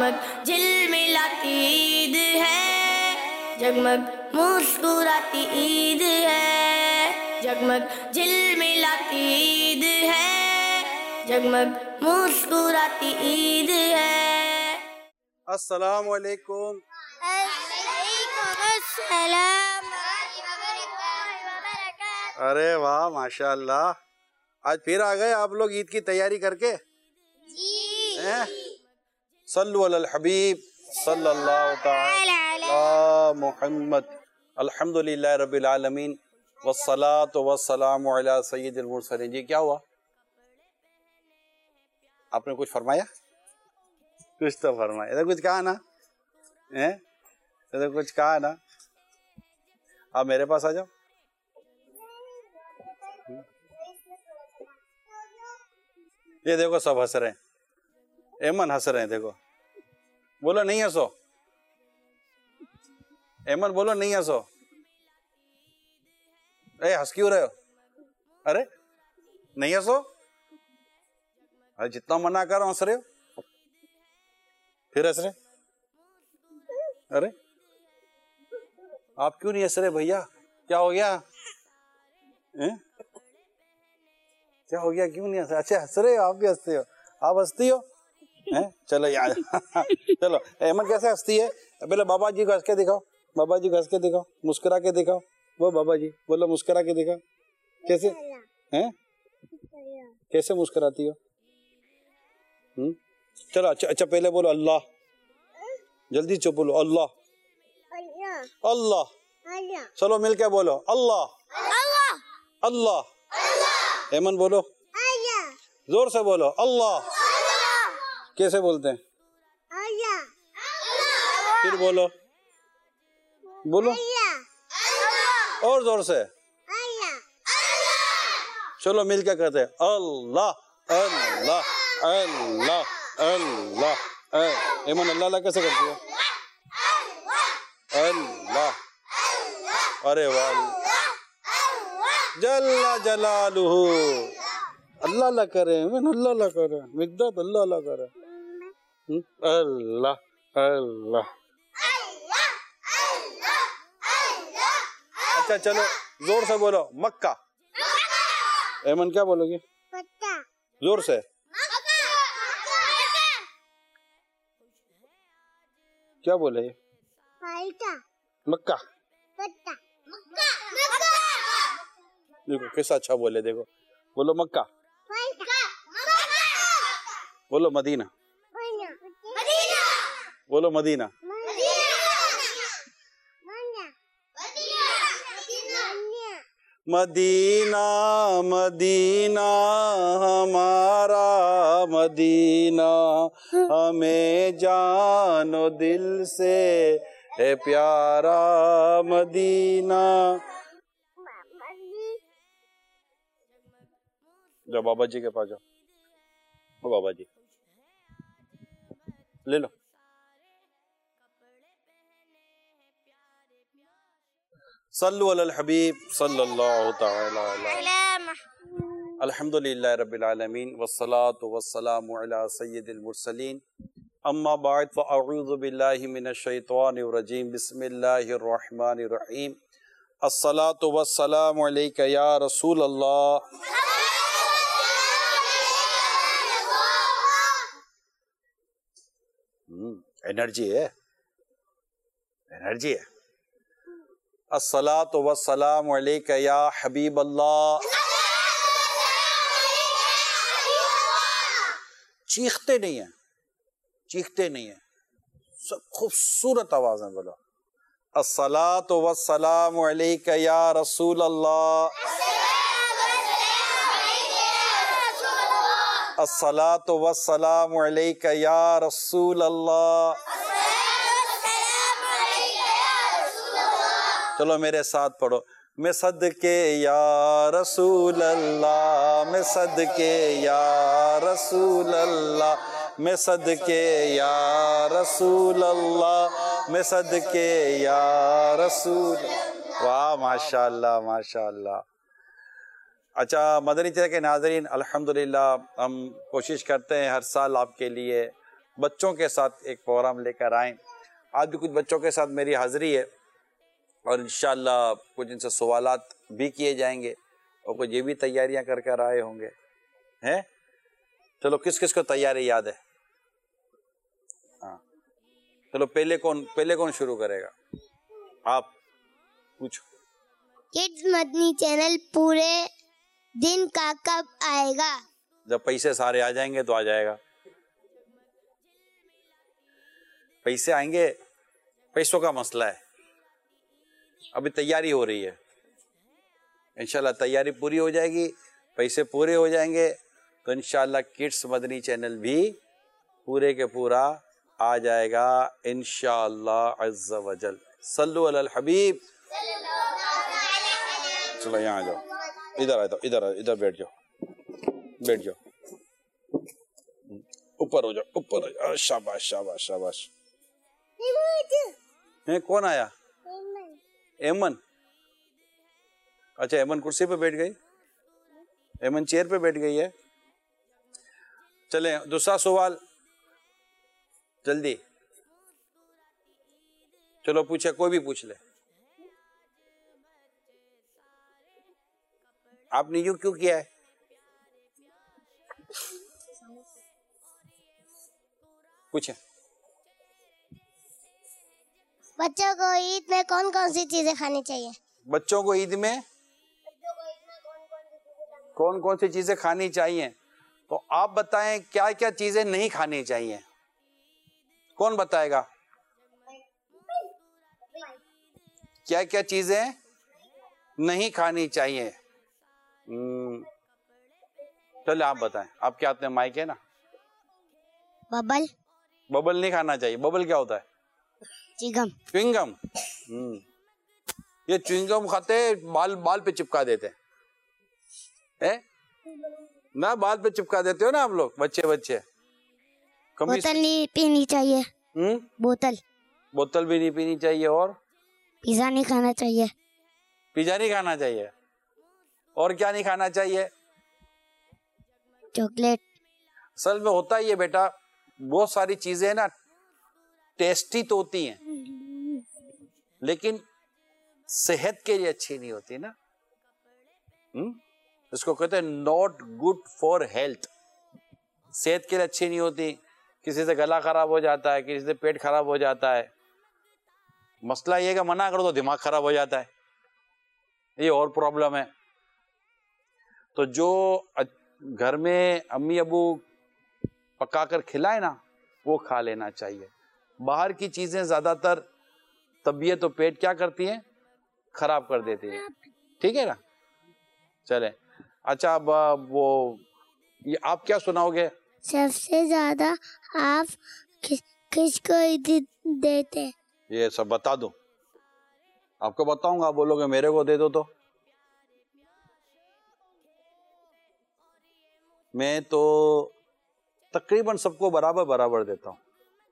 जगमग झिलमिलाती ईद है, जगमग मुस्कुराती ईद है, जगमग झिलमिलाती ईद है, जगमग मुस्कुराती ईद है। अस्सलाम वालेकुम। अरे वाह माशाअल्लाह, आज फिर आ गए आप लोग ईद की तैयारी करके। सल्लु अलल हबीब सल्लल्लाहु तआला अला मुहम्मद। अल्हम्दुलिल्लाह रब्बिल आलमीन वस्सलातु वस्सलामु अला सय्यिदिल मुरसलीन। जी क्या हुआ, आपने कुछ फरमाया? कुछ तो फरमाया, इधर कुछ कहा ना, इधर कुछ कहा ना। आप मेरे पास आ जाओ। ये देखो सब हंस रहे हैं, एमन हंस रहे हैं, देखो बोलो नहीं हंसो, एमन बोलो नहीं हंसो। हंस क्यों रहे हो? अरे नहीं हंसो, अरे जितना मना कर हंस रहे हो, फिर हंस रहे। अरे आप क्यों नहीं हंस रहे भैया, क्या हो गया? क्या हो गया, क्यों नहीं हंस? अच्छा हंस रहे हो, आप भी हंसते हो, आप हंसती हो हैं? चलो यार चलो एमन कैसे हंसती है? पहले बाबा जी को हंस के दिखाओ, बाबा जी को हंस के दिखाओ, मुस्कुरा के दिखाओ। वो बाबा जी बोलो मुस्कुरा के दिखाओ, कैसे हैं, कैसे मुस्कुराती हो? चलो अच्छा पहले बोलो अल्लाह, जल्दी चुप बोलो अल्लाह अल्लाह। चलो मिलके बोलो अल्लाह अल्लाह। एमन बोलो, जोर से बोलो अल्लाह। कैसे बोलते हैं? फिर बोलो, बोलो और जोर से। चलो मिलके कहते हैं अल्लाह अल्लाह अल्लाह अल्लाह। एमन अल्लाह अल्लाह कैसे करती है? अल्लाह। अरे वाह, जल्ला जलालुहु। अल्लाह अल्लाह करे, मैं अल्लाह अल्लाह करे, मिक़दाद अल्लाह अल्लाह करे। अल्लाह अल्लाह। अच्छा चलो जोर से बोलो मक्का। एमन क्या बोलोगी? जोर से। क्या बोले? मक्का। देखो कैसा अच्छा बोले, देखो बोलो मक्का, बोलो मदीना, बोलो मदीना। मदीना मदीना हमारा मदीना, हमें जानो दिल से है प्यारा मदीना। जाओ बाबा जी के पास जाओ, ओ बाबा जी ले लो। सल्लु अलल हबीब सल्लल्लाहु तआला अलैहि। अल्हम्दुलिल्लाह रब्बिल आलमीन वस्सलातु वस्सलामु अला सय्यिदिल मुरसलीन। अम्मा बाद फ़अऊज़ु बिल्लाहि मिनश शैतानिर रजीम। बिस्मिल्लाहिर रहमानिर रहीम। अस्सलातु वस्सलामु अलैका या रसूल अल्लाह। एनर्जी है, एनर्जी है। अस्सलातु वस्सलामु अलैका या हबीब अल्लाह। चीखते नहीं है, चीखते नहीं है, सब खूबसूरत आवाज में बोलो अस्सलातु वस्सलामु अलैका या रसूल अल्लाह। अस्सलातु वस्सलामु अलैका या रसूल अल्लाह। चलो मेरे साथ पढ़ो, मैं सदके या रसूल अल्लाह, मैं सदके या रसूल अल्लाह, मैं सदके या रसूल अल्लाह, मैं सदके या रसूल। वाह माशाअल्लाह माशाअल्लाह। अच्छा मदनी चैनल के नाज़रीन, अल्हम्दुलिल्लाह हम कोशिश करते हैं हर साल आपके लिए बच्चों के साथ एक प्रोग्राम लेकर आए। आज भी कुछ बच्चों के साथ मेरी हाजिरी है और इंशाअल्लाह कुछ इनसे सवालात भी किए जाएंगे और कुछ ये भी तैयारियां कर कर आए होंगे हैं। चलो किस किस को तैयारी याद है? हाँ चलो पहले कौन शुरू करेगा? आप पूछो। किड्स मदनी चैनल पूरे दिन का कब आएगा? जब पैसे सारे आ जाएंगे तो आ जाएगा। पैसे आएंगे, पैसों का मसला है, अभी तैयारी हो रही है। इंशाल्लाह तैयारी पूरी हो जाएगी, पैसे पूरे हो जाएंगे तो इंशाल्लाह किड्स मदनी चैनल भी पूरे के पूरा आ जाएगा इंशाअल्लाह अज़्ज़ा वजल। सल्लु अलल हबीब। चलो यहाँ आ जाओ, इधर आ जाओ, इधर बैठ जाओ, ऊपर हो जाओ, शाबाश शाबाश शाबाश। कौन आया? एमन। अच्छा एमन कुर्सी पे बैठ गई, एमन चेयर पे बैठ गई है। चले दूसरा सवाल जल्दी, चलो पूछे, कोई भी पूछ ले। आपने यूं क्यों किया है? पूछे। बच्चों को ईद में कौन कौन सी चीजें खानी चाहिए? बच्चों को ईद में कौन कौन सी चीजें खानी चाहिए? तो आप बताएं क्या क्या चीजें नहीं खानी चाहिए? कौन बताएगा? क्या क्या चीजें नहीं खानी चाहिए? चलो आप बताएं, आपके हाथ में माइक है ना। बबल नहीं खाना चाहिए। बबल क्या होता है? च्युइंगम। ये च्युइंगम खाते बाल पे चिपका देते हैं ना, बाल पे चिपका देते हो ना आप लोग, बच्चे। बोतल नहीं पीनी चाहिए। बोतल भी नहीं पीनी चाहिए। और पिज्जा नहीं खाना चाहिए। पिज्जा नहीं खाना चाहिए। और क्या नहीं खाना चाहिए? चॉकलेट। असल में होता ही है बेटा, बहुत सारी चीजें ना टेस्टी तो होती हैं लेकिन सेहत के लिए अच्छी नहीं होती ना। इसको कहते हैं नॉट गुड फॉर हेल्थ। सेहत के लिए अच्छी नहीं होती। किसी से गला खराब हो जाता है, किसी से पेट खराब हो जाता है। मसला ये है कि मना करो तो दिमाग खराब हो जाता है, ये और प्रॉब्लम है। तो जो घर में अम्मी अबू पकाकर खिलाए ना, वो खा लेना चाहिए। बाहर की चीजें ज्यादातर तबीयत और पेट क्या करती हैं? खराब कर देती है। ठीक है ना। चले अच्छा, अब वो ये आप क्या सुनाओगे? सबसे ज्यादा आप किसको ईद देते? ये सब बता दो। आपको बताऊंगा, आप बोलोगे मेरे को दे दो तो। मैं तो तकरीबन सबको बराबर देता हूँ।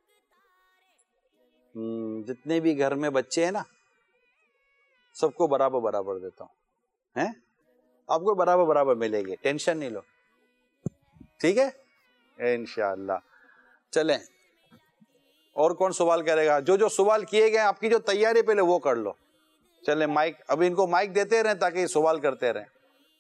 जितने भी घर में बच्चे हैं ना, सबको बराबर देता हूँ। हैं? आपको बराबर मिलेगी, टेंशन नहीं लो। ठीक है इंशाअल्लाह। चलें, और कौन सवाल करेगा? जो सवाल किए गए आपकी जो तैयारी पहले वो कर लो। चलें माइक, अभी इनको माइक देते रहें ताकि सवाल करते रहें।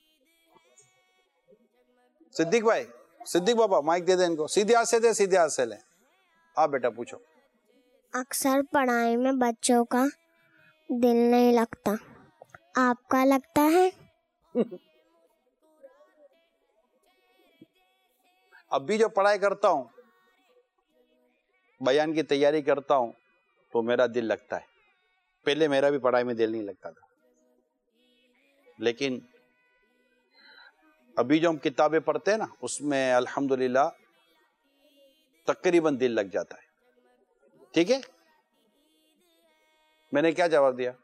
सिद्दीक भाई, सिद्दीक बाबा माइक दे दे इनको। सीधे हाथ से लें। आप बेटा पूछो। अक्सर पढ़ाई में बच्चों का दिल नहीं लगता, आपका लगता है? अभी जो पढ़ाई करता हूँ, बयान की तैयारी करता हूँ, तो मेरा दिल लगता है। पहले मेरा भी पढ़ाई में दिल नहीं लगता था, लेकिन अभी जो हम किताबें पढ़ते हैं ना, उसमें अल्हम्दुलिल्लाह तकरीबन दिल लग जाता है। ठीक है, मैंने क्या जवाब दिया?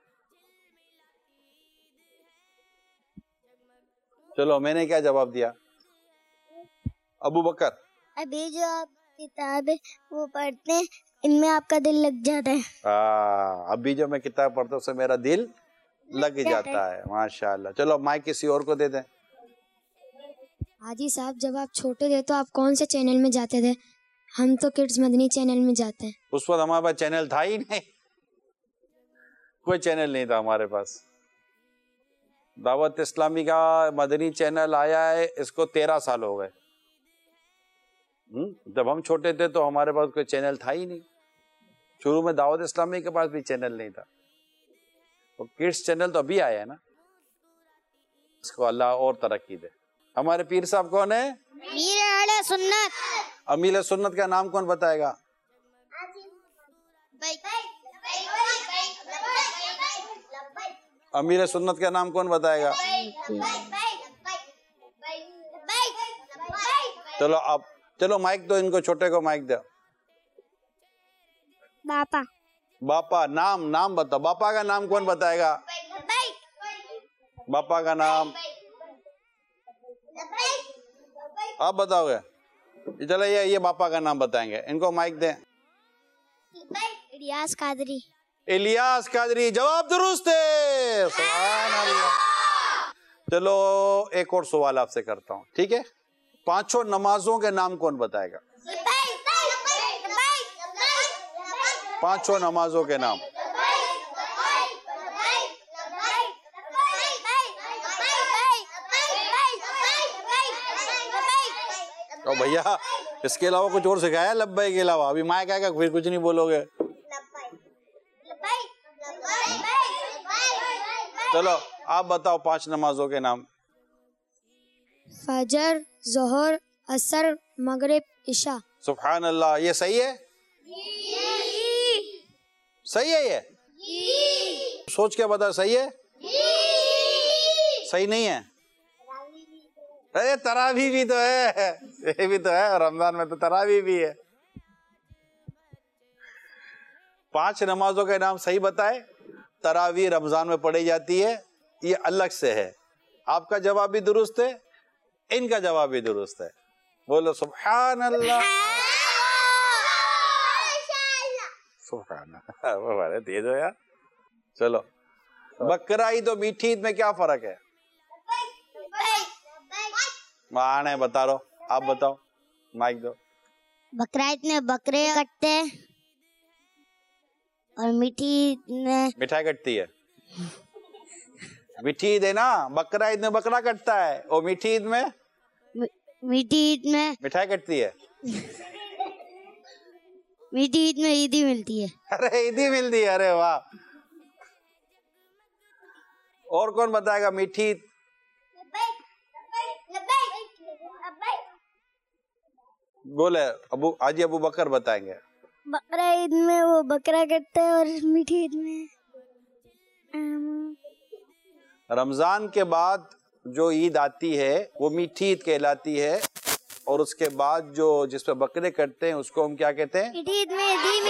चलो मैंने क्या जवाब दिया? अबू बकर, अभी जो आप किताबें वो पढ़ते हैं, इनमें आपका दिल लग जाता है। अभी जो मैं किताब पढ़ता हूँ उससे मेरा दिल लग जाता है। माशाल्लाह। चलो माइक किसी और को दे दें। हाजी साहब, जब आप छोटे थे तो आप कौन से चैनल में जाते थे? हम तो किड्स मदनी चैनल में जाते हैं। उस वक्त हमारे पास चैनल था ही नहीं, कोई चैनल नहीं था हमारे पास। दावत इस्लामी का मदनी चैनल आया है, इसको 13 साल हो गए। जब हम छोटे थे तो हमारे पास कोई चैनल था ही नहीं। शुरू में दावत इस्लामी के पास भी चैनल नहीं था, तो किड्स चैनल तो अभी आया है ना। इसको अल्लाह और तरक्की दे। हमारे पीर साहब कौन है? मीर अहले सुन्नत। अमीर सुन्नत का नाम कौन बताएगा? अमीर सुन्नत का नाम कौन बताएगा? चलो अब चलो माइक दो इनको, छोटे को माइक दो। बापा। बापा नाम बताओ। बापा का नाम कौन बताएगा? बापा का नाम आप बताओगे? चलो ये बापा का नाम बताएंगे, इनको माइक दें। इलियास कादरी। इलियास कादरी, जवाब दुरुस्त है। सुभान अल्लाह। चलो एक और सवाल आपसे करता हूँ, ठीक है? 5 नमाजों के नाम कौन बताएगा? 5 नमाजों के नाम। तो भैया इसके अलावा कुछ और सिखाया? लब्बाई के अलावा अभी माइक आएगा फिर कुछ नहीं बोलोगे। चलो आप बताओ 5 नमाजों के नाम। फजर, जोहर, असर, मगरिब, इशा। सुभान अल्लाह। ये सही है? सही है ये? सोच के बता, सही है? सही नहीं है? अरे तरावी भी तो है, ये भी तो है, रमजान में तो तरावी भी है। 5 नमाजों के नाम सही बताए। तरावी रमजान में पढ़ी जाती है, ये अलग से है। आपका जवाब भी दुरुस्त है, इनका जवाब भी दुरुस्त है। बोलो सुभान अल्लाह। सुभान अल्लाह। वो बारे तेज हो यार। चलो बकरा ईद और मीठी ईद में क्या फर्क है? माने बता रहो, आप बताओ, माइक दो। बकरा ईद में बकरे कटते हैं और मीठी ईद में मिठाई कटती है। मीठी ईद है ना, बकरा ईद में बकरा कटता है और मीठी ईद में मिठाई कटती है। मीठी ईद में ईदी मिलती है। अरे ईदी मिलती है, अरे वाह। और कौन बताएगा मीठी ईद? बोले अबू हाजी अबू बकर बताएंगे। बकरा ईद में वो बकरा कटता है और मीठी ईद में रमजान के बाद जो ईद आती है वो मीठी ईद कहलाती है, और उसके बाद जो जिसपे बकरे कटते हैं उसको हम क्या कहते हैं? मीठी ईद में ईदी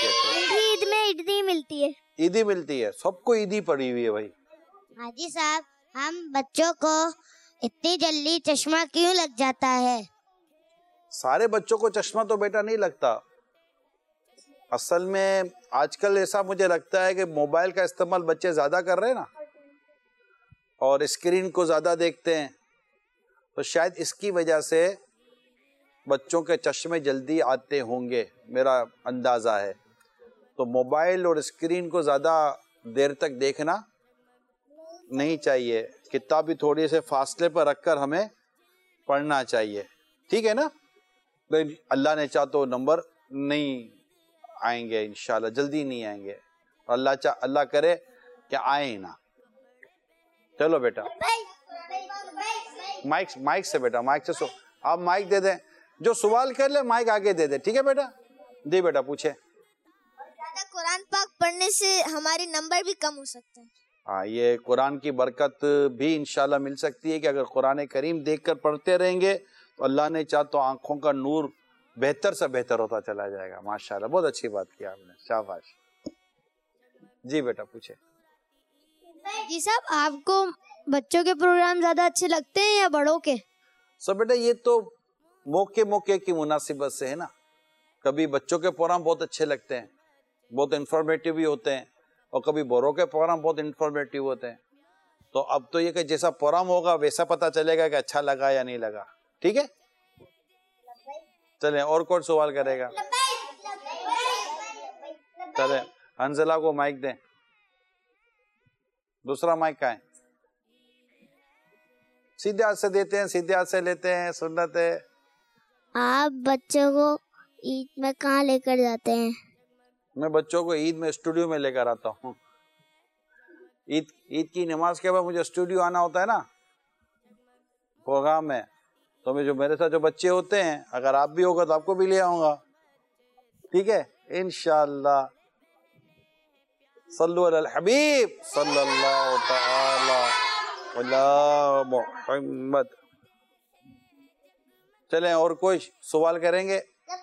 मिलती है। ईदी मिलती है, सबको ईदी पड़ी हुई है भाई। हाजी साहब, हम बच्चों को इतनी जल्दी चश्मा क्यों लग जाता है? सारे बच्चों को चश्मा तो बेटा नहीं लगता। असल में आजकल ऐसा मुझे लगता है कि मोबाइल का इस्तेमाल बच्चे ज्यादा कर रहे हैं ना, और स्क्रीन को ज्यादा देखते हैं, तो शायद इसकी वजह से बच्चों के चश्मे जल्दी आते होंगे, मेरा अंदाजा है। तो मोबाइल और स्क्रीन को ज्यादा देर तक देखना नहीं चाहिए, किताब भी थोड़ी से फासले पर रखकर हमें पढ़ना चाहिए, ठीक है ना? अल्लाह ने चाहा तो नंबर नहीं आएंगे, इंशाल्लाह जल्दी नहीं आएंगे, अल्लाह करे कि आए ना। चलो बेटा माइक से बेटा, माइक से आप माइक दे दें, जो सवाल कर ले माइक आगे दे दे, ठीक है बेटा? दे बेटा पूछे। कुरान पाक पढ़ने से हमारे नंबर भी कम हो सकते हैं। हाँ, ये कुरान की बरकत भी इंशाल्लाह मिल सकती है कि अगर कुरान करीम देखकर पढ़ते रहेंगे तो अल्लाह ने चाहा तो आंखों का नूर बेहतर से बेहतर होता चला जाएगा। माशाल्लाह, बहुत अच्छी बात की आपने, शाबाश। जी बेटा पूछे। जी साहब, आपको बच्चों के प्रोग्राम ज्यादा अच्छे लगते हैं या बड़ों के? सो बेटा ये तो मौके की मुनासिबत से है ना। कभी बच्चों के प्रोग्राम बहुत अच्छे लगते हैं, बहुत इंफॉर्मेटिव भी होते हैं, और कभी बड़ों के प्रोग्राम बहुत इंफॉर्मेटिव होते हैं। तो अब तो ये कि जैसा प्रोग्राम होगा वैसा पता चलेगा कि अच्छा लगा या नहीं लगा, ठीक है? चले और कौन सवाल करेगा? चले हंसला को माइक दें। दूसरा माइक कहाँ है? सीधे हाथ से देते हैं, सीधे हाथ से लेते हैं, सुन्नत है। आप बच्चों को ईद में कहाँ लेकर जाते हैं? मैं बच्चों को ईद में स्टूडियो में लेकर आता हूँ। ईद की नमाज के बाद मुझे स्टूडियो आना होता है ना, प्रोग्राम में, तो मेरे साथ जो बच्चे होते हैं, अगर आप भी होगा तो आपको भी ले आऊंगा, ठीक है, इंशाअल्लाह। सल्लु अलल हबीब सल्लल्लाहु तआला अला मुहम्मद। चलें और कोई सवाल करेंगे?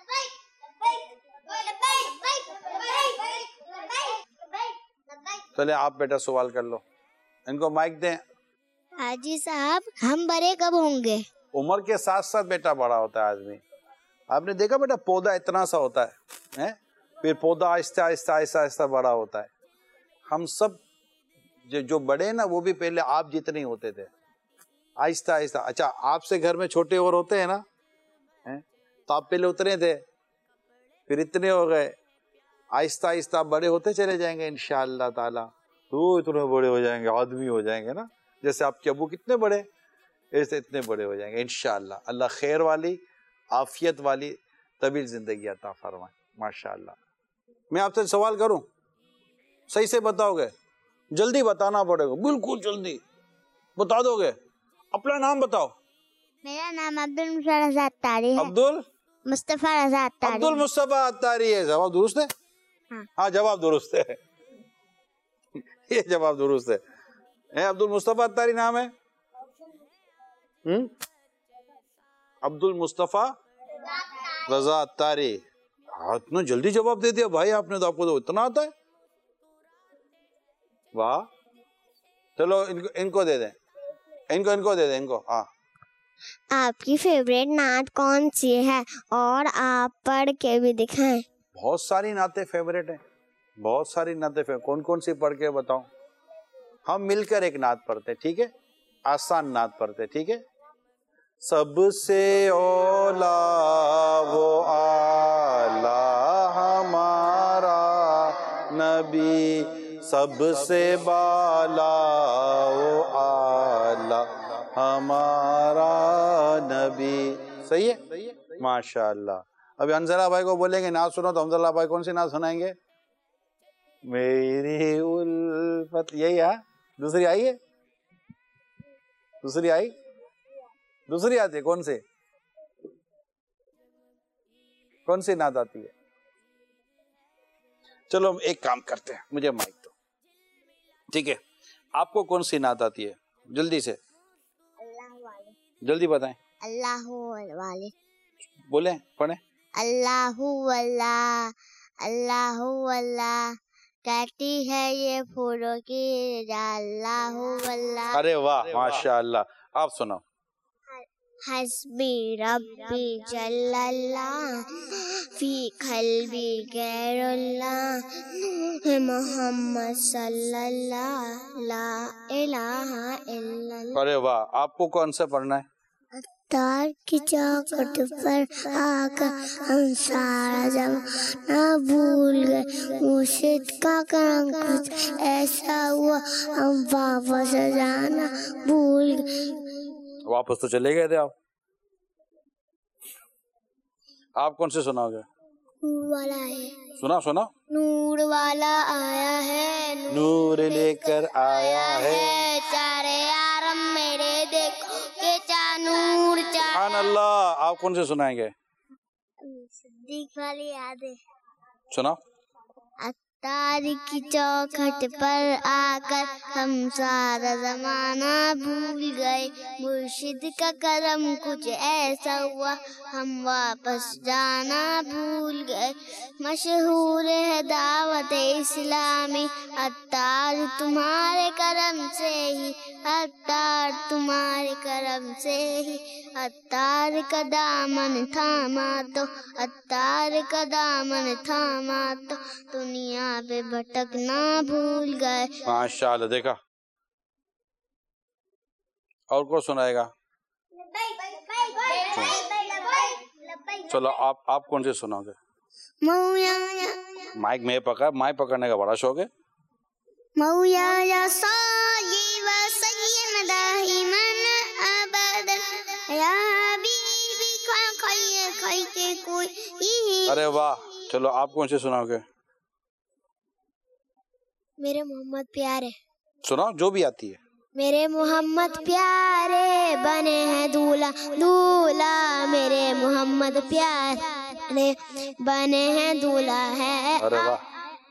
चले आप बेटा सवाल कर लो, इनको माइक दें। हाजी साहब, हम बड़े कब होंगे? उम्र के साथ साथ बेटा बड़ा होता है आदमी। आपने देखा बेटा, पौधा इतना सा होता है, फिर पौधा आहिस्ता आहिस्ता आहिस्ता आहिस्ता बड़ा होता है। हम सब जो बड़े ना, वो भी पहले आप जितने होते थे, आहिस्ता आहिस्ता। अच्छा, आपसे घर में छोटे और होते हैं ना, तो आप पहले उतने थे, फिर इतने हो गए, आहिस्ता आहिस्ता बड़े होते चले जाएंगे इंशाअल्लाह ताला। तो इतने बड़े हो जाएंगे, आदमी हो जाएंगे ना, जैसे आपके अबू कितने बड़े, ऐसे इतने बड़े हो जाएंगे इंशाअल्लाह। अल्लाह खैर वाली, आफियत वाली तवील जिंदगी अता फरमाए माशाअल्लाह। मैं आपसे सवाल करूं, सही से बताओगे? जल्दी बताना पड़ेगा, बिल्कुल जल्दी बता दोगे। अपना नाम बताओ। मेरा नाम अब्दुल मुस्तफा अत्तारी है। अब्दुल मुस्तफा अत्तारी। अब्दुल मुस्तफा अत्तारी है। जवाब दुरुस्त है? हाँ जवाब दुरुस्त है। ये जवाब दुरुस्त है। अब्दुल मुस्तफा अत्तारी नाम है? अब्दुल मुस्तफा रजा अत्तारी। इतना जल्दी जवाब दे दिया भाई आपने, तो आपको तो इतना आता है, वाह। चलो इनको दे दें, इनको दे दें इनको। हाँ, आपकी फेवरेट नात कौन सी है और आप पढ़ के भी दिखाएं। बहुत सारी नाते फेवरेट हैं, बहुत सारी नाते फेवरेट। कौन कौन सी पढ़ के बताऊं? हम मिलकर एक नात पढ़ते, ठीक है, आसान नात पढ़ते, ठीक है। सबसे औला वो आला हमारा नबी, सबसे बाला वो आला हमारा नबी। सही है, माशाअल्लाह। अभी अंजला भाई को बोलेंगे नात सुनो, तो अंजला भाई कौन सी नात सुनाएंगे? मेरी उल्फत, यही है। दूसरी आई है? दूसरी आई? दूसरी आती है? कौन सी नात आती है? चलो एक काम करते हैं, मुझे माइक दो, ठीक है। आपको कौन सी नात आती है? जल्दी से, अल्लाह वाले। जल्दी बताएं। अल्लाह वाले। बोले, पढ़े। अल्लाहु अल्लाह, अल्लाहु अल्लाह, कहती है ये फूलों की अल्लाहु अल्लाह। अरे वाह माशाअल्लाह। आप सुनाओ। हस्बी रब्बी जल्लल्लाह, फी कल्बी गैरुल्लाह, मोहम्मद सल्लल्लाह ला इलाहा इल्लल्लाह। अरे वाह, आपको कौन सा पढ़ना है? तार की चौखट पर आकर हम सारा जमाना भूल गए, मुर्शिद का करम कुछ ऐसा हुआ, हम वापस जाना भूल गए। वापस तो चले गए थे आप। आप कौन से सुनाओगे? नूर वाला है। सुना। नूर वाला आया है, नूर लेकर आया है, चारे आरम मेरे देखो के चानूर चा। सुभान अल्लाह। आप कौन से सुनाएंगे? सिद्दीक वाली याद है। सुनाओ। तार की चौखट पर आकर हम सारा जमाना भूल गए, मुर्शिद का करम कुछ ऐसा हुआ, हम वापस जाना भूल गए। मशहूर है दावत इस्लामी, अत्तार तुम्हारे करम से ही, अत्तार तुम्हारे करम से ही, अत्तार का दामन थामा तो, अत्तार का दामन थामा तो, दुनिया पे भटकना भूल गए। माशाअल्लाह। देखा, और कौन सुनाएगा? चलो आप कौन से सुनाओगे? मौया माइक पकड़ने का बड़ा शौक है। मौया साई व सय्यद दाइमन अबद या हबीबी खै के कोई। अरे वाह, चलो आप कौन से सुनाओगे? मेरे मोहम्मद प्यारे। सुनाओ जो भी आती है। मेरे मोहम्मद प्यारे बने हैं दूल्हा दूल्हा, मेरे मोहम्मद प्यारे बने हैं दूल्हा है। अरे वाह।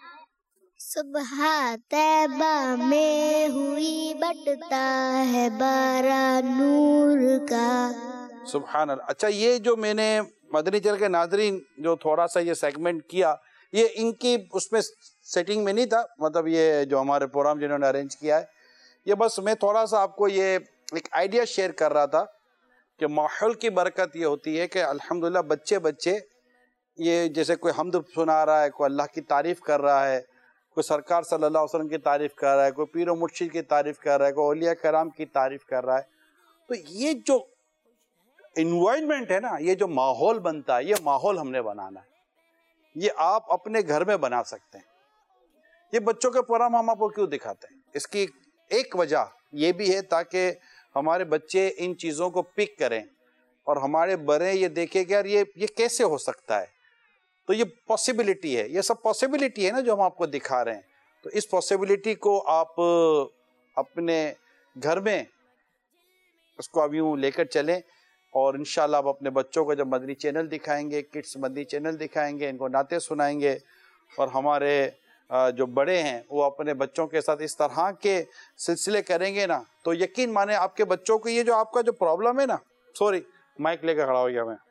सुबह तैबा में हुई बटता है बारा नूर का। सुभान अल्लाह। अच्छा, ये जो मैंने मदनी चैनल के नाज़रीन जो थोड़ा सा ये सेगमेंट किया, ये इनकी उसमें सेटिंग में नहीं था, मतलब ये जो हमारे प्रोग्राम जिन्होंने अरेंज किया है, ये बस मैं थोड़ा सा आपको ये एक आइडिया शेयर कर रहा था कि माहौल की बरकत ये होती है कि अल्हम्दुलिल्लाह बच्चे ये जैसे कोई हम्द सुना रहा है, कोई अल्लाह की तारीफ़ कर रहा है, कोई सरकार सल्लल्लाहु अलैहि वसल्लम की तारीफ़ कर रहा है, कोई पीर व मुर्शिद की तारीफ़ कर रहा है, कोई औलिया कराम की तारीफ़ कर रहा है। तो ये जो इन्वायरमेंट है ना, ये जो माहौल बनता है, ये माहौल हमने बनाना है। ये आप अपने घर में बना सकते हैं। ये बच्चों के प्रोग्राम हम आपको क्यों दिखाते हैं, इसकी एक वजह ये भी है ताकि हमारे बच्चे इन चीज़ों को पिक करें और हमारे बड़े ये देखें कि यार ये कैसे हो सकता है। तो ये पॉसिबिलिटी है, ये सब पॉसिबिलिटी है ना जो हम आपको दिखा रहे हैं। तो इस पॉसिबिलिटी को आप अपने घर में उसको अब यूँ लेकर चलें और इंशाल्लाह आप अपने बच्चों को जब मदनी चैनल दिखाएंगे, किड्स मदनी चैनल दिखाएंगे, इनको नाते सुनाएंगे और हमारे जो बड़े हैं वो अपने बच्चों के साथ इस तरह के सिलसिले करेंगे ना, तो यकीन माने आपके बच्चों को ये जो आपका जो प्रॉब्लम है ना, सॉरी माइक लेकर खड़ा हो गया मैं,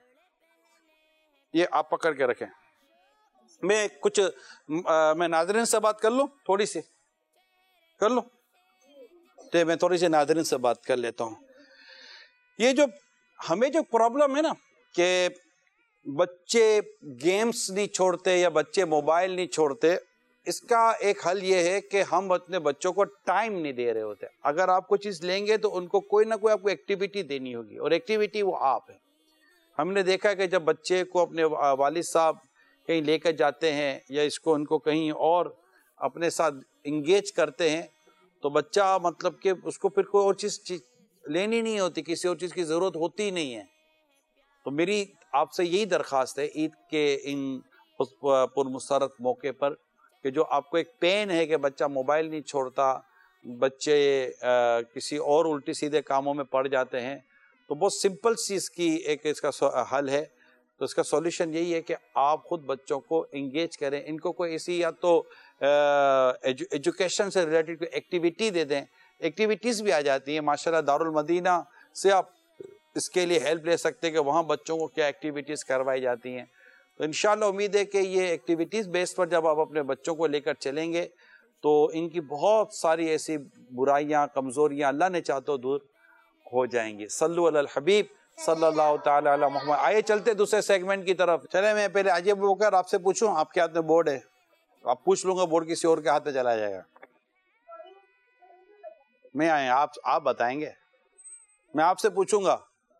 ये आप पकड़ के रखें। मैं कुछ मैं नाज़रीन से बात कर लूँ, थोड़ी सी कर लूँ, तो मैं थोड़ी सी नाज़रीन से बात कर लेता हूँ। ये जो हमें जो प्रॉब्लम है ना कि बच्चे गेम्स नहीं छोड़ते या बच्चे मोबाइल नहीं छोड़ते, इसका एक हल ये है कि हम अपने बच्चों को टाइम नहीं दे रहे होते। अगर आप कोई चीज़ लेंगे तो उनको कोई ना कोई आपको एक्टिविटी देनी होगी, और एक्टिविटी वो आप है। हमने देखा है कि जब बच्चे को अपने वालिद साहब कहीं लेकर जाते हैं या इसको उनको कहीं और अपने साथ इंगेज करते हैं, तो बच्चा मतलब कि उसको फिर कोई और चीज़ लेनी नहीं होती, किसी और चीज़ की ज़रूरत होती ही नहीं है। तो मेरी आपसे यही दरख्वास्त है ईद के इन पुरमसरत मौके पर कि जो आपको एक पेन है कि बच्चा मोबाइल नहीं छोड़ता, बच्चे किसी और उल्टी सीधे कामों में पड़ जाते हैं, तो बहुत सिंपल सी इसकी एक इसका हल है। तो इसका सॉल्यूशन यही है कि आप खुद बच्चों को इंगेज करें, इनको कोई ऐसी या तो एजुकेशन से रिलेटेड कोई एक्टिविटी दे दें। एक्टिविटीज़ भी आ जाती हैं माशाल्लाह, दारुल मदीना से आप इसके लिए हेल्प ले सकते हैं कि वहाँ बच्चों को क्या एक्टिविटीज़ करवाई जाती हैं। तो इंशाल्लाह उम्मीद है कि ये एक्टिविटीज़ बेस पर जब आप अपने बच्चों को लेकर चलेंगे तो इनकी बहुत सारी ऐसी बुराइयाँ, कमज़ोरियाँ अल्लाह ने चाहते तो दूर हो जाएंगी। सल्लु अलल हबीब सल्लल्लाहु ताला अला मुहम्मद। आइए चलते दूसरे सेगमेंट की तरफ। चले, मैं पहले अजय बोकर आपसे पूछूं, आपके हाथ में बोर्ड है, आप पूछ लूँगा, बोर्ड किसी और के हाथ में चला जाएगा। मैं आए आप बताएंगे, मैं आपसे पूछूंगा,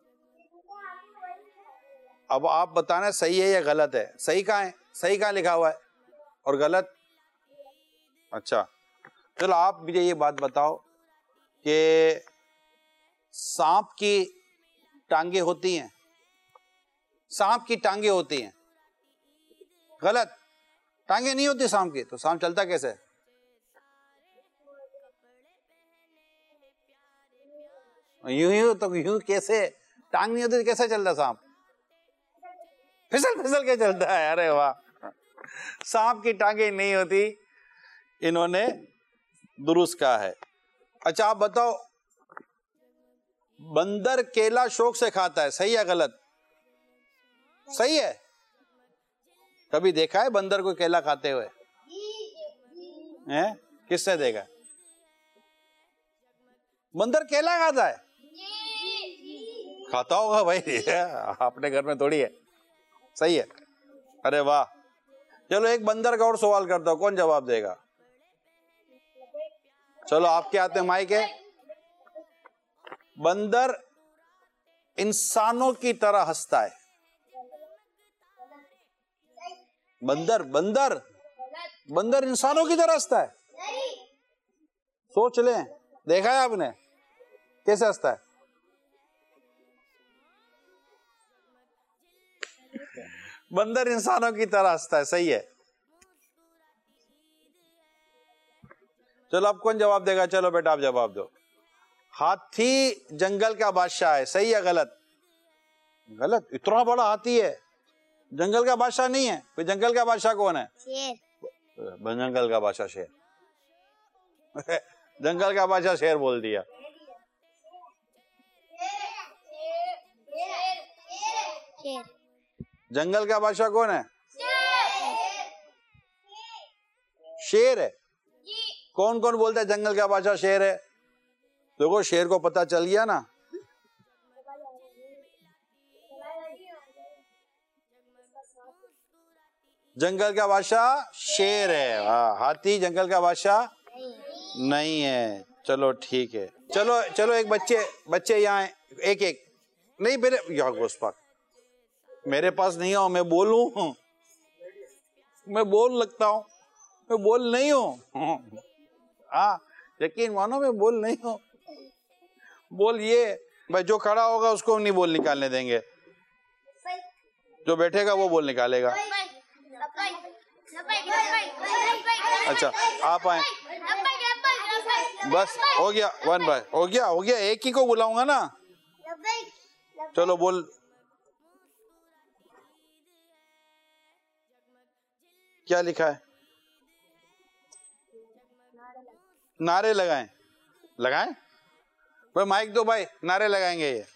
अब आप बताना सही है या गलत है। सही कहाँ है, सही कहाँ लिखा हुआ है और गलत? अच्छा चलो आप मुझे ये बात बताओ कि सांप की टांगे होती हैं, सांप की टांगे होती हैं, गलत? टांगे नहीं होती सांप की, तो सांप चलता कैसे है? यूं तो यूं कैसे, टांग नहीं होती कैसे चलता सांप? फिसल फिसल के चलता है। अरे वाह, सांप की टांगे नहीं होती, इन्होंने दुरुस्त कहा है। अच्छा आप बताओ, बंदर केला शौक से खाता है, सही या गलत? सही है। कभी देखा है बंदर को केला खाते हुए? हैं? किसने देखा? बंदर केला खाता है? खाता होगा भाई, अपने घर में थोड़ी है। सही है। अरे वाह, चलो एक बंदर का और सवाल करता हूं, कौन जवाब देगा? चलो आपके हाथ में माइक है। बंदर इंसानों की तरह हंसता है, बंदर बंदर बंदर इंसानों की तरह हंसता है? सोच लें, देखा है आपने कैसे हंसता है? बंदर इंसानों की तरह हंसता है, सही है। चलो अब कौन जवाब देगा? चलो बेटा आप जवाब दो। हाथी जंगल का बादशाह है, सही है गलत? गलत। इतना बड़ा हाथी है, जंगल का बादशाह नहीं है। फिर जंगल का बादशाह कौन है? शेर। जंगल का बादशाह शेर। जंगल का बादशाह शेर बोल दिया। शेर। जंगल का बादशाह कौन है? शेर है। कौन कौन बोलता है जंगल का बादशाह शेर है? देखो शेर को पता चल गया ना। जंगल का बादशाह शेर है, हाथी जंगल का बादशाह नहीं है। चलो ठीक है। चलो चलो एक बच्चे यहाँ एक एक नहीं मेरे यहाँ गोस्पाक मेरे पास नहीं हो, मैं बोलूं? मैं बोल लगता हूँ? मैं बोल नहीं हूँ। हाँ यकीन मानो मैं बोल नहीं हूँ। बोल ये भाई, जो खड़ा होगा उसको नहीं बोल निकालने देंगे, जो बैठेगा वो बोल निकालेगा। अच्छा आप आए, बस हो गया। वन भाई हो गया एक ही को बुलाऊंगा ना। चलो बोल। क्या लिखा है? नारे लगाएं। लगाएं भाई, माइक दो भाई, नारे लगाएंगे ये।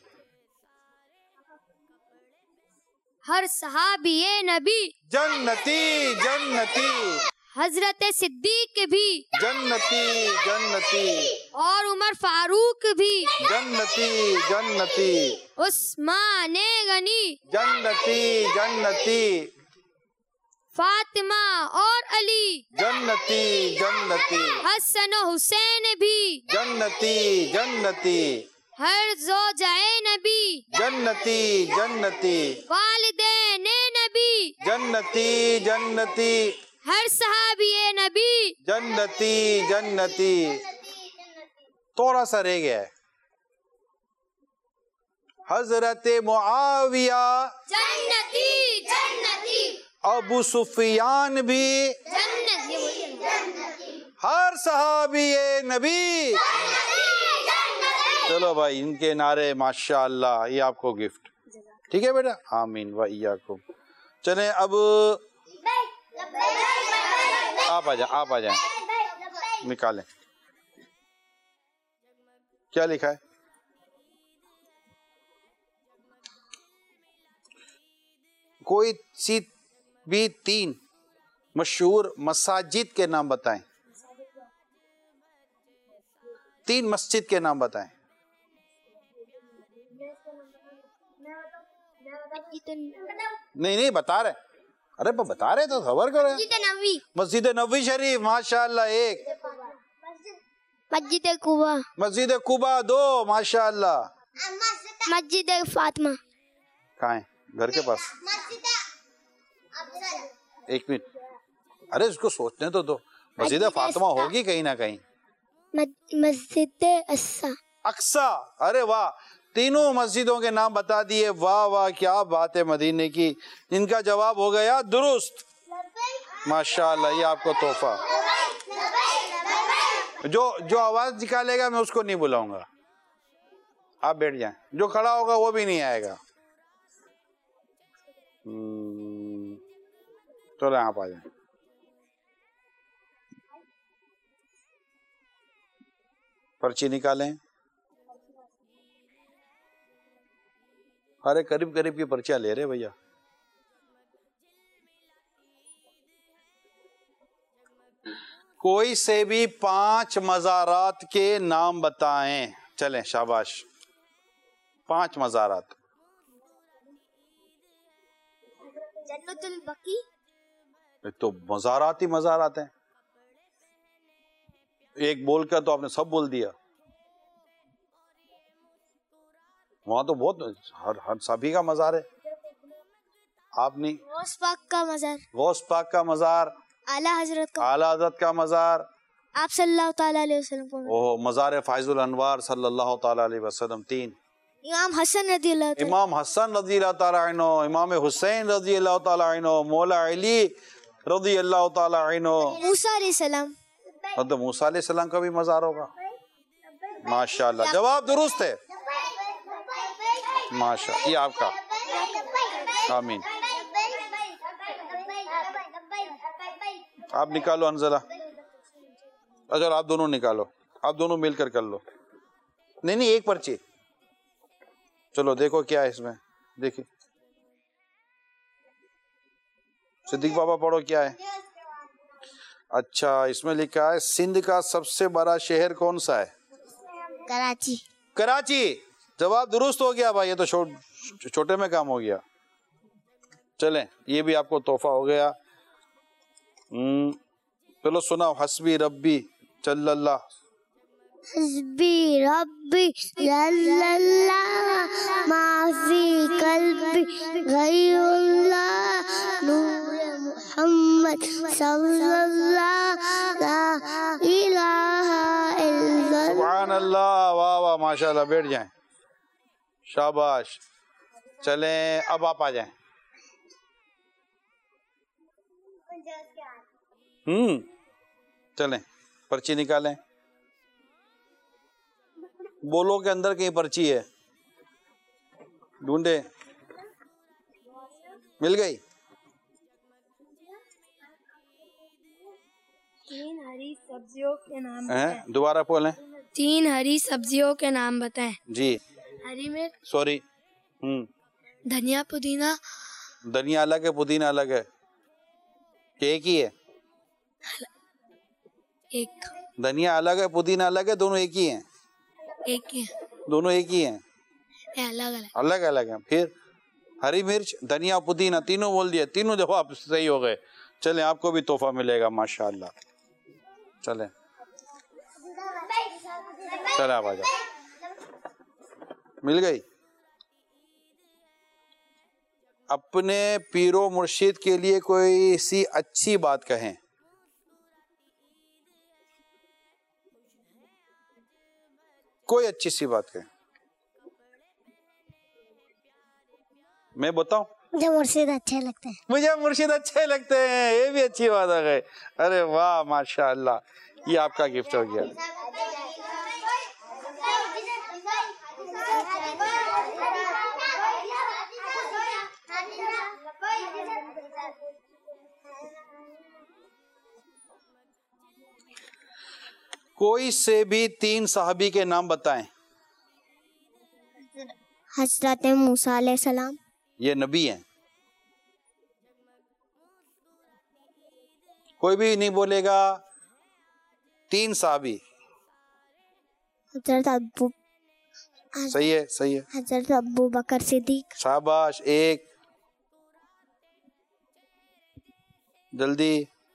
हर सहाबी नबी जन्नती जन्नती, हजरत सिद्दीक भी जन्नती जन्नती, और उमर फारूक भी जन्नती जन्नती, उस्मान गनी जन्नती जन्नती, फातिमा और अली जन्नती जन्नती, हसन और हुसैन भी जन्नती जन्नती, हर ज़ौजाए नबी जन्नती जन्नती, वालिदैन नबी जन्नती जन्नती, हर सहाबी नबी जन्नती जन्नती। थोड़ा सा रह गया है। हजरत मुआविया जन्नती जन्नती, अबू सुफियान भी जन्नती, हर सहाबी नबी। चलो भाई इनके नारे माशाअल्लाह, ये आपको गिफ्ट। ठीक है बेटा, आमीन व इय्याकुम। चलें अब आप आ जाए निकालें। क्या लिखा है? कोई सी भी 3 मशहूर मसाजिद के नाम बताएं। 3 मस्जिद के नाम बताएं। नहीं बता रहे। अरे बता रहे तो खबर करो। मस्जिद नबवी शरीफ माशाअल्लाह 1, मस्जिद कुबा 2 माशाअल्लाह, मस्जिद फातिमा कहाँ है? घर के पास। एक मिनट, अरे उसको सोचने तो दो। मस्जिद फातिमा होगी कहीं ना कहीं। मस्जिद अक्सा। अरे वाह, तीनों मस्जिदों के नाम बता दिए। वाह वाह क्या बात है मदीने की। इनका जवाब हो गया दुरुस्त माशाअल्लाह। ये आपको तोहफा। जो आवाज निकालेगा मैं उसको नहीं बुलाऊंगा, आप बैठ जाएं। जो खड़ा होगा वो भी नहीं आएगा। चलो आप आ जाए। पर्ची निकालें। अरे करीब करीब की पर्चियां ले रहे भैया। कोई से भी 5 मज़ारात के नाम बताएं। चलें शाबाश, 5 मज़ारात। जन्नतुल बकी। तो मज़ारात ही मज़ारात हैं। एक बोलकर तो आपने सब बोल दिया। वहां तो बहुत हर सभी का मज़ार है। आपने गौस पाक का मज़ार, गौस पाक का मज़ार, आला हजरत का मज़ार, आप सल्लल्लाहु ताला अलैहि वसल्लम को, ओह मज़ार फाइजुल अनवार सल्लल्लाहु ताला अलैहि वसल्लम 3, इमाम हसन रज़ी अल्लाह ताला, इमाम हसन रज़ी अल्लाह ताला अन्हु, इमाम हुसैन रज़ी अल्लाह ताला अन्हु, मौला अली रज़ी अल्लाह ताला अन्हु, मूसा अलैहिस्सलाम, हज़रत मूसा अलैहिस्सलाम का भी मज़ार होगा। माशाअल्लाह, जवाब दुरुस्त है। माशाअल्लाह, ये आपका, आमीन। आप निकालो अंजला, अच्छा आप दोनों निकालो, आप दोनों मिलकर कर लो। नहीं एक पर्ची, चलो देखो क्या है इसमें, देखिए सिद्दीक बाबा पढ़ो क्या है। अच्छा इसमें लिखा है सिंध का सबसे बड़ा शहर कौन सा है? कराची। कराची, जवाब दुरुस्त हो गया भाई, ये तो छोटे में काम हो गया। चलें ये भी आपको तोहफा हो गया। चलो सुनाओ, हस्बी रब्बी जल्लल्लाह, हस्बी रब्बी जल्लल्लाह, माफी कल्बी गैरुल्लाह, नूर मुहम्मद सल्लल्लाह, ला इलाहा इल्लल्लाह। सुभान अल्लाह, वाह वाह माशाल्लाह, बैठ जाएं, शाबाश। चलें अब आप आ जाएं। चलें पर्ची निकालें, बोलो के अंदर कहीं पर्ची है, ढूंढे, मिल गई? 3 हरी सब्जियों के नाम हैं? दोबारा बोलें। 3 हरी सब्जियों के नाम बताएं। जी। हरी मिर्च, सॉरी, धनिया, पुदीना। धनिया अलग है, पुदीना अलग है, एक ही है? एक। धनिया अलग है, पुदीना अलग है, दोनों एक ही हैं? एक ही, दोनों एक ही हैं? अलग अलग। अलग अलग हैं। फिर हरी मिर्च, धनिया, पुदीना, तीनों बोल दिया, तीनों जवाब सही हो गए। चलें आपको भी तोहफा मिलेगा माशाअल्लाह। चलें चले आप आ जाओ, मिल गई। अपने पीरो मुर्शिद के लिए कोई सी अच्छी बात कहें। कोई अच्छी सी बात कहें, मैं बताऊं? मुझे मुर्शिद अच्छे लगते हैं। मुझे मुर्शिद अच्छे लगते हैं, ये भी अच्छी बात आ गई। अरे वाह माशाअल्लाह, ये आपका गिफ्ट हो गया। कोई से भी 3 सहाबी के नाम बताएं। हजरत मूसा अलैहिस्सलाम, ये नबी हैं। कोई भी नहीं बोलेगा, 3 सहाबी। हजरत अबू, सही है सही है। हजरत अबू बकर सिद्दीक, शाबाश, एक जल्दी।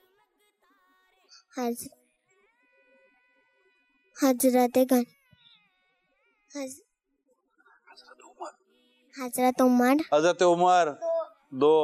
हजरत उमर, हजरत उमर, 2।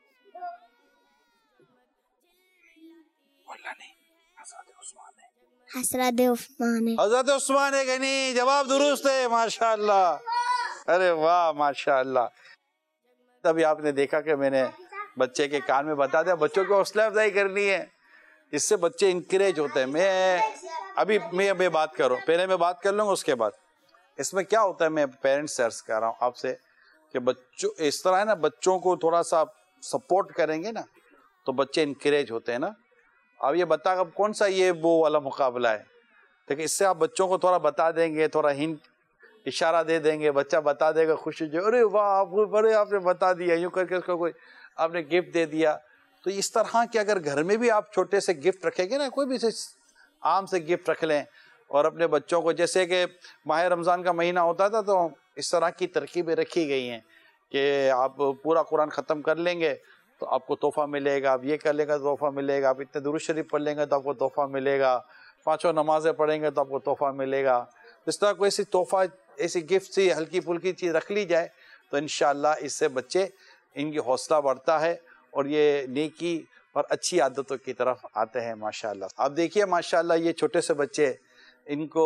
हजरत उस्मान, हजरत उस्मान गनी, जवाब दुरुस्त है माशाअल्लाह। अरे वाह माशाअल्लाह। तभी आपने देखा कि मैंने बच्चे के कान में बता दिया, बच्चों को हौसला अफजाई करनी है, इससे बच्चे इंकरेज होते हैं। मैं बात करूं, पहले मैं बात कर लूंगा, उसके बाद इसमें क्या होता है, मैं पेरेंट्स से अर्ज कर रहा हूँ आपसे कि बच्चों इस तरह है ना, बच्चों को थोड़ा सा सपोर्ट करेंगे ना तो बच्चे इंकरेज होते हैं ना। अब ये बता, अब कौन सा ये वो वाला मुकाबला है, लेकिन इससे आप बच्चों को थोड़ा बता देंगे, थोड़ा हिंट इशारा दे देंगे, बच्चा बता देगा खुशी जो, अरे वाह आपको बड़े आपने बता दिया, यूँ करके उसको कोई आपने गिफ्ट दे दिया। तो इस तरह के अगर घर में भी आप छोटे से गिफ्ट रखेंगे ना, कोई भी से आम से गिफ्ट रख लें, और अपने बच्चों को, जैसे कि माह रमज़ान का महीना होता था तो इस तरह की तरकीबें रखी गई हैं कि आप पूरा कुरान ख़त्म कर लेंगे तो आपको तोहफ़ा मिलेगा, आप ये कर लेंगे तो तोहफ़ा मिलेगा, आप इतने दुरूद शरीफ पढ़ लेंगे तो आपको तोहफ़ा मिलेगा, 5 नमाज़ें पढ़ेंगे तो आपको तोहफ़ा मिलेगा। इस तरह कोई ऐसी तोहफ़ा, ऐसी गिफ्ट सी हल्की फुल्की चीज़ रख ली जाए तो इंशाअल्लाह इससे बच्चे इनकी हौसला बढ़ता है और ये नेकी और अच्छी आदतों की तरफ आते हैं माशाल्लाह। आप देखिए माशाल्लाह ये छोटे से बच्चे, इनको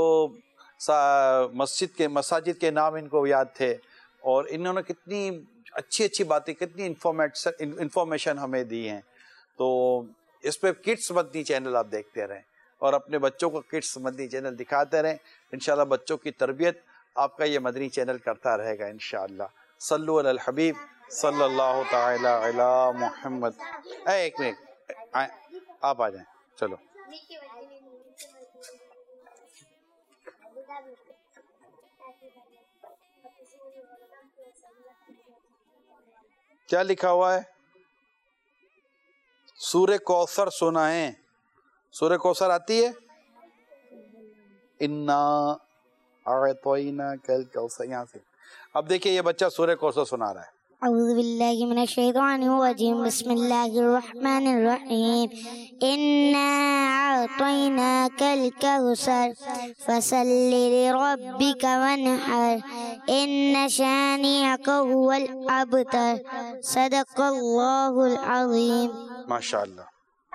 मसाजिद के नाम इनको याद थे और इन्होंने कितनी अच्छी अच्छी बातें, कितनी इंफॉर्मेशन हमें दी हैं। तो इस पे किड्स मदनी चैनल आप देखते रहें और अपने बच्चों को किड्स मदनी चैनल दिखाते रहें। इंशाल्लाह बच्चों की तरबियत आपका ये मदनी चैनल करता रहेगा इंशाल्लाह। सल्लु अलल हबीब सल्लल्लाहु ताला अला मुहम्मद। एक मिनट, आप आ जाएं, चलो। क्या लिखा हुआ है? सूरह कौसर सुना है? सूरह कौसर आती है? इन्ना आतोइना कल कौसर। यहाँ से अब देखिए ये बच्चा सूरह कौसर सुना रहा है। अऊज़ु बिल्लाहि मिनश शैतानिर रजीम, बिस्मिल्लाहिर रहमानिर रहीम। इन्ना आतोइनाकल कौसर फसल्लि लिरब्बिका वन्हर इन्न शानिअका हुवल अबतर। सदक़ल्लाहुल अज़ीम। माशाअल्लाह।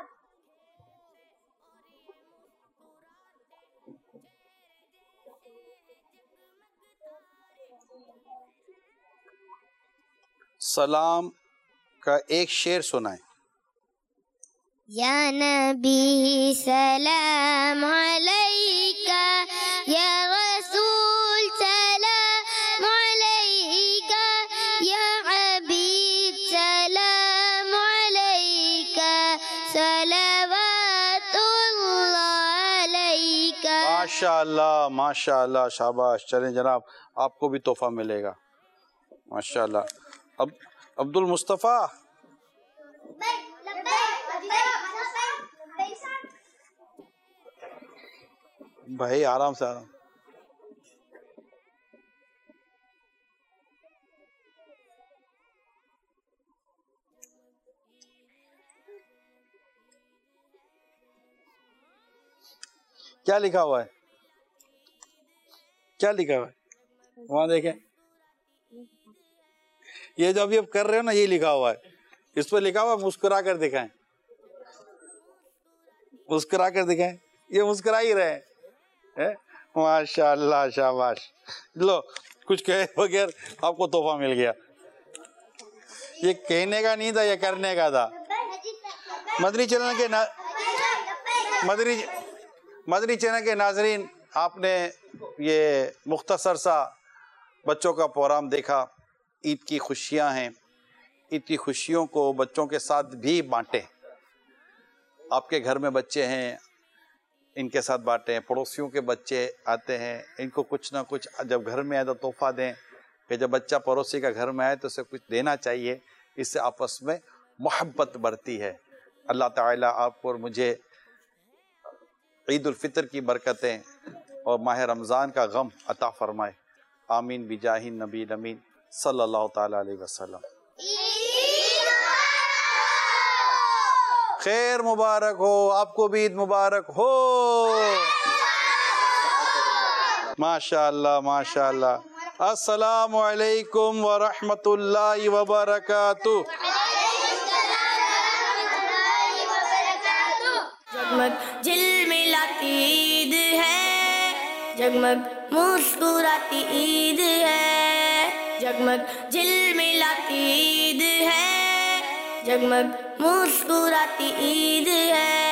सलाम का एक शेर सुनाए। या नबी सलाम अलैका, या रसूल सलाम अलैका, या हबीब सलाम अलैका, सलवातुल्लाह अलैका। माशाअल्लाह माशाअल्लाह, शाबाश। चलें जनाब, आपको भी तोहफा मिलेगा माशाअल्लाह। अब अब्दुल मुस्तफ़ा, भाई आराम से आराम। क्या लिखा हुआ है? क्या लिखा हुआ है वहां देखें। ये जो अभी आप कर रहे हो ना, ये लिखा हुआ है। इस पर लिखा हुआ मुस्कुरा कर दिखाएं, मुस्कुरा कर दिखाएं। ये मुस्कुरा ही रहे हैं। माशाअल्लाह, शाबाश। लो, कुछ कहे बगैर आपको तोहफा मिल गया। ये कहने का नहीं था, ये करने का था। मदनी चैनल के मदनी चैनल के नाजरीन, आपने ये मुख्तसर सा बच्चों का प्रोग्राम देखा। ईद की खुशियां हैं, ईद की खुशियों को बच्चों के साथ भी बांटें। आपके घर में बच्चे हैं, इनके साथ बांटें। पड़ोसियों के बच्चे आते हैं, इनको कुछ ना कुछ जब घर में आए तो तोहफा दें। कि जब बच्चा पड़ोसी का घर में आए तो उसे कुछ देना चाहिए, इससे आपस में मोहब्बत बढ़ती है। अल्लाह ताला आपको और मुझे ईद उल फितर की बरकतें और माह रमज़ान का गम अता फरमाए। आमीन बिजाही नबी अमीन सल्लल्लाहु ताला अलैहि वसल्लम। खैर मुबारक हो, आपको भी ईद मुबारक हो। माशाअल्लाह माशाअल्लाह। अस्सलामु अलैकुम व रहमतुल्लाहि व बरकातुहू। जगमग झिलमिलाती ईद है, जगमग मुस्कुराती ईद है। जगमग झिलमिलाती ईद है, जगमग मुस्कुराती ईद है।